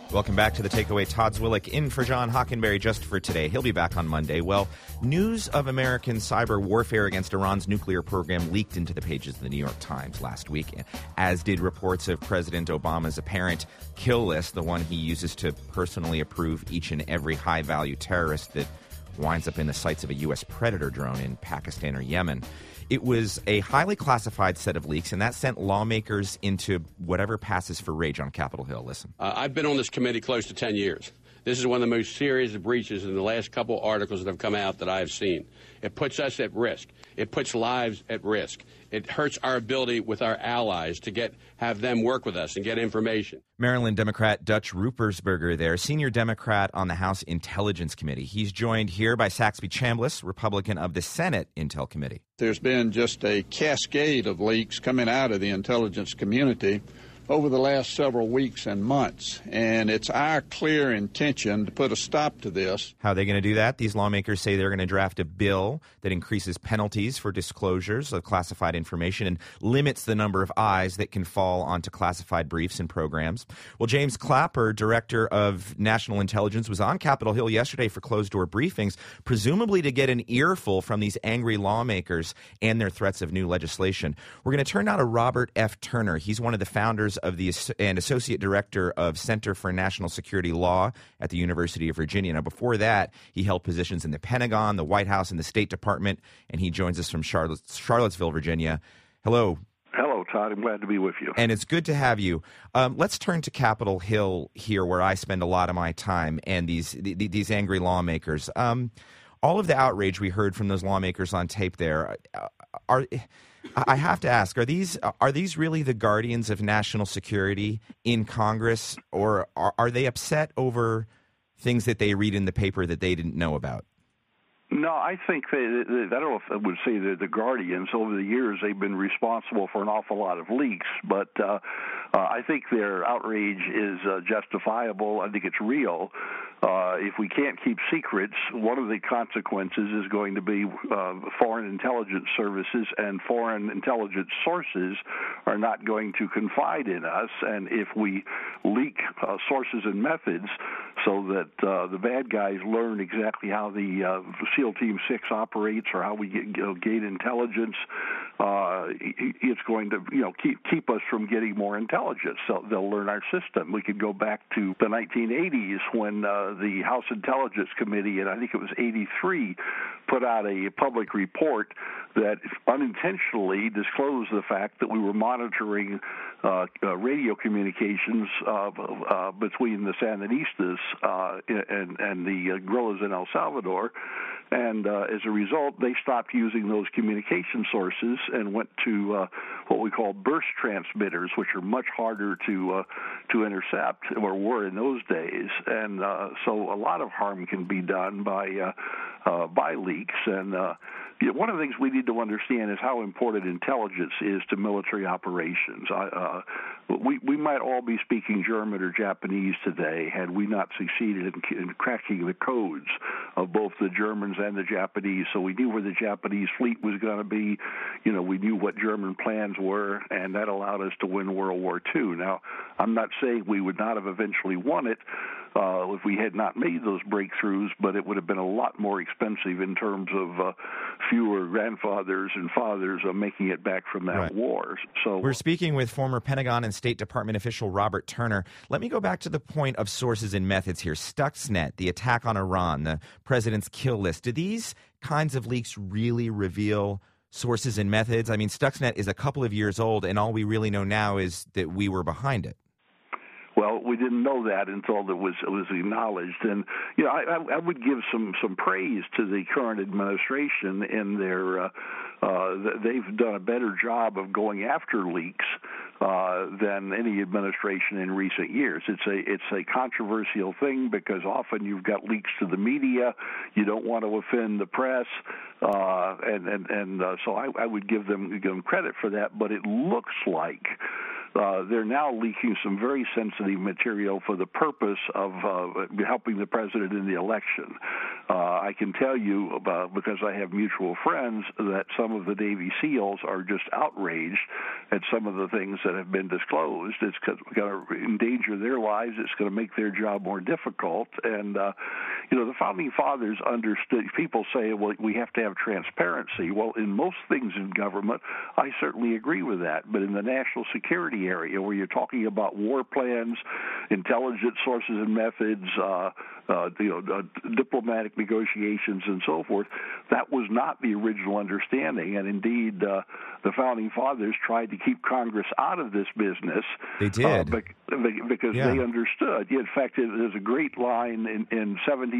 Welcome back to The Takeaway. Todd Zwillich in for John Hockenberry just for today. He'll be back on Monday. Well, news of American cyber warfare against Iran's nuclear program leaked into the pages of the New York Times last week, as did reports of President Obama's apparent kill list, the one he uses to personally approve each and every high-value terrorist that winds up in the sights of a U.S. Predator drone in Pakistan or Yemen. It was a highly classified set of leaks, and that sent lawmakers into whatever passes for rage on Capitol Hill. Listen. I've been on this committee close to 10 years. This is one of the most serious breaches in the last couple articles that have come out that I have seen. It puts us at risk. It puts lives at risk. It hurts our ability with our allies to have them work with us and get information. Maryland Democrat Dutch Ruppersberger there, senior Democrat on the House Intelligence Committee. He's joined here by Saxby Chambliss, Republican of the Senate Intel Committee. There's been just a cascade of leaks coming out of the intelligence community over the last several weeks and months, and it's our clear intention to put a stop to this. How are they going to do that? These lawmakers say they're going to draft a bill that increases penalties for disclosures of classified information and limits the number of eyes that can fall onto classified briefs and programs. Well, James Clapper, director of national intelligence, was on Capitol Hill yesterday for closed-door briefings, presumably to get an earful from these angry lawmakers and their threats of new legislation. We're going to turn now to Robert F. Turner. He's one of the founders and associate director of Center for National Security Law at the University of Virginia. Now, before that, he held positions in the Pentagon, the White House, and the State Department, and he joins us from Charlottesville, Virginia. Hello. Hello, Todd. I'm glad to be with you. And it's good to have you. Let's turn to Capitol Hill here, where I spend a lot of my time, and these angry lawmakers. All of the outrage we heard from those lawmakers on tape there I have to ask, are these really the guardians of national security in Congress, or are they upset over things that they read in the paper that they didn't know about? No, I think I don't know if I would say they're the guardians. Over the years, they've been responsible for an awful lot of leaks, but I think their outrage is justifiable. I think it's real. If we can't keep secrets, one of the consequences is going to be foreign intelligence services and foreign intelligence sources are not going to confide in us. And if we leak sources and methods so that the bad guys learn exactly how the SEAL Team 6 operates or how we gain intelligence, it's going to keep us from getting more intelligence. So they'll learn our system. We could go back to the 1980s when the House Intelligence Committee, and I think it was 83, put out a public report that unintentionally disclosed the fact that we were monitoring radio communications between the Sandinistas and the guerrillas in El Salvador. And as a result, they stopped using those communication sources and went to what we call burst transmitters, which are much harder to intercept, or were in those days. And so a lot of harm can be done by leaks. And one of the things we need to understand is how important intelligence is to military operations. We might all be speaking German or Japanese today had we not succeeded in cracking the codes of both the Germans and the Japanese. So we knew where the Japanese fleet was going to be. We knew what German plans were, and that allowed us to win World War II. Now, I'm not saying we would not have eventually won it if we had not made those breakthroughs, but it would have been a lot more expensive in terms of fewer grandfathers and fathers making it back from that war. So we're speaking with former Pentagon and State Department official Robert Turner. Let me go back to the point of sources and methods here. Stuxnet, the attack on Iran, the president's kill list. Do these kinds of leaks really reveal sources and methods? I mean, Stuxnet is a couple of years old, and all we really know now is that we were behind it. Well, we didn't know that until it was acknowledged, and I would give some praise to the current administration in their. They've done a better job of going after leaks than any administration in recent years. It's a controversial thing because often you've got leaks to the media. You don't want to offend the press, and so I would give them credit for that. But it looks like they're now leaking some very sensitive material for the purpose of helping the president in the election. I can tell you because I have mutual friends that some of the Navy SEALs are just outraged at some of the things that have been disclosed. It's going to endanger their lives. It's going to make their job more difficult. And, the Founding Fathers understood. People say, well, we have to have transparency. Well, in most things in government, I certainly agree with that. But in the national security area, where you're talking about war plans, intelligence sources and methods, diplomatic negotiations and so forth, that was not the original understanding. And indeed, the Founding Fathers tried to keep Congress out of this business. They did. Because they understood. In fact, there's a great line in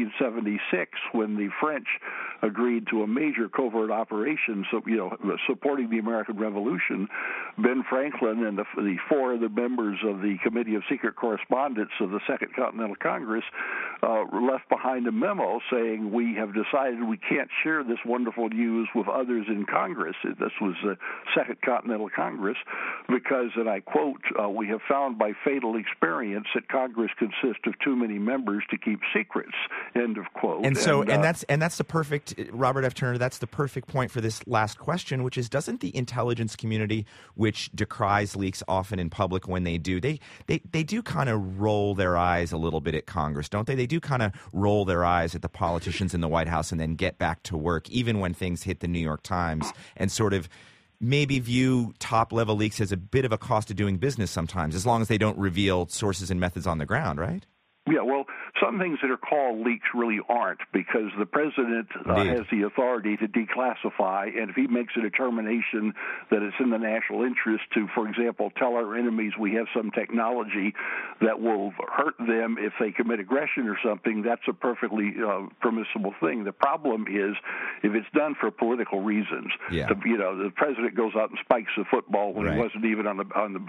1776 when the French agreed to a major covert operation, supporting the American Revolution. Ben Franklin and the four other members of the Committee of Secret Correspondence of the Second Continental Congress left behind a memo saying, we have decided we can't share this wonderful news with others in Congress. This was the Second Continental Congress because, and I quote, we have found by fatal experience that Congress consists of too many members to keep secrets, end of quote. And so, and that's the perfect, Robert F. Turner, that's the perfect point for this last question, which is, doesn't the intelligence community, which decries leaks often in public when they do, they do kind of roll their eyes a little bit at Congress, don't they? They do kind of roll their eyes at the politicians in the White House and then get back to work, even when things hit the New York Times, and sort of maybe view top-level leaks as a bit of a cost of doing business sometimes, as long as they don't reveal sources and methods on the ground, right? Yeah, well, some things that are called leaks really aren't, because the president has the authority to declassify, and if he makes a determination that it's in the national interest to, for example, tell our enemies we have some technology that will hurt them if they commit aggression or something, that's a perfectly permissible thing. The problem is if it's done for political reasons. Yeah. The president goes out and spikes the football when he wasn't even on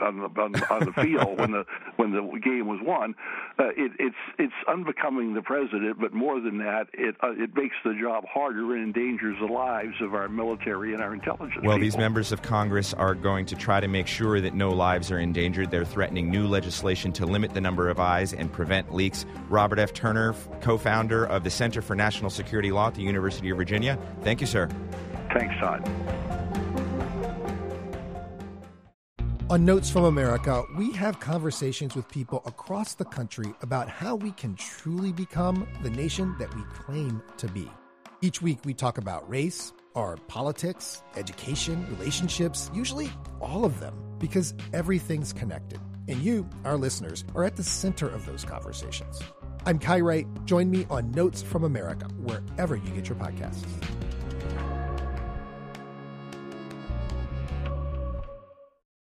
the field when the game was won. It's unbecoming the president, but more than that, it makes the job harder and endangers the lives of our military and our intelligence people. These members of Congress are going to try to make sure that no lives are endangered. They're threatening new legislation to limit the number of eyes and prevent leaks. Robert F. Turner, co-founder of the Center for National Security Law at the University of Virginia. Thank you, sir. Thanks, Todd. On Notes from America, we have conversations with people across the country about how we can truly become the nation that we claim to be. Each week, we talk about race, our politics, education, relationships, usually all of them, because everything's connected. And you, our listeners, are at the center of those conversations. I'm Kai Wright. Join me on Notes from America, wherever you get your podcasts.